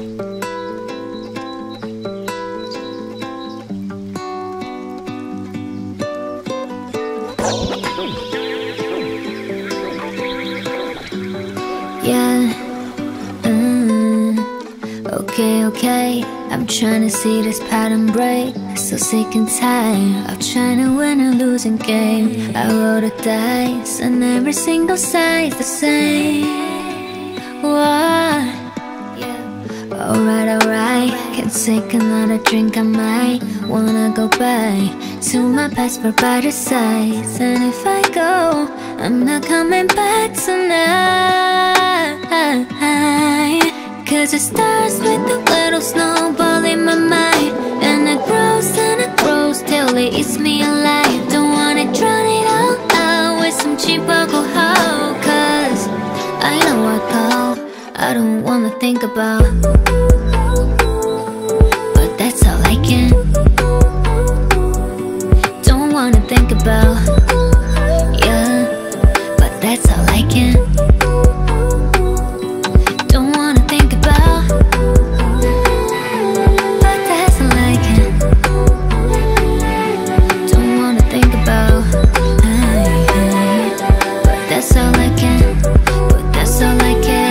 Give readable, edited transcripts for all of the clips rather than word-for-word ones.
Yeah, okay, okay. I'm trying to see this pattern break. So sick and tired of trying to win a losing game. I roll the dice and every single side's the same. What? Alright, alright. Can take another drink, I might wanna go back to my past for better sides. And if I go, I'm not coming back tonight. Cause it starts with a little snowball in my mind, and it grows till it eats me alive. Don't wanna drown it all out with some cheap alcohol. Cause I know what call I don't wanna think about, but that's all I can. Don't wanna think about, yeah, but that's all I can. Don't wanna think about, but that's all I can. Don't wanna think about, but that's all I can. But that's all I can.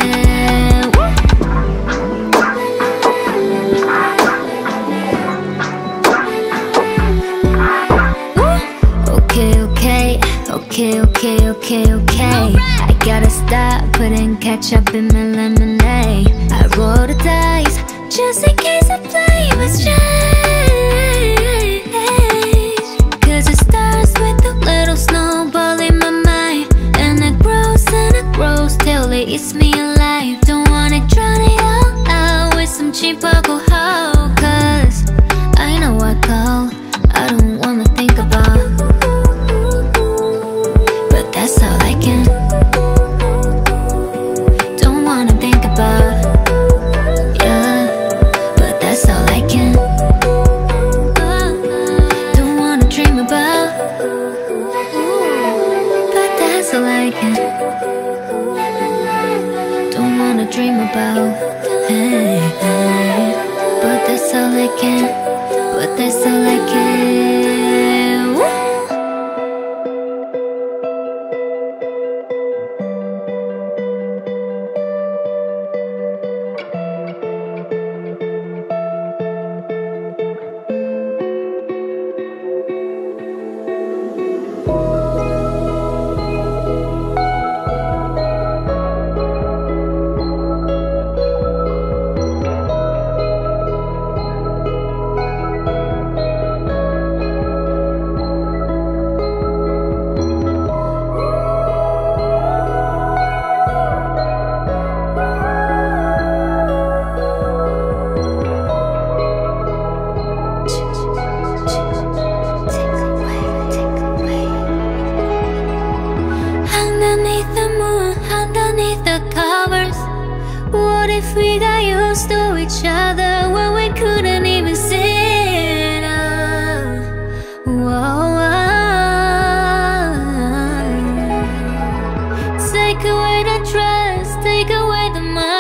Okay. I gotta stop putting ketchup in my lemonade. I roll the dice just in case I play with change. Cause it starts with a little snowball in my mind, and it grows till it eats me alive. Don't wanna drown it all out with some cheap alcohol. Cause I know what call I don't wanna think about, that's all I can. Don't wanna think about, yeah, but that's all I can. Don't wanna dream about, but that's all I can. Don't wanna dream about, hey, but that's all I can. But that's all I can. Woo! What if we got used to each other when we couldn't even see it? Whoa. Take away the trust, take away the money.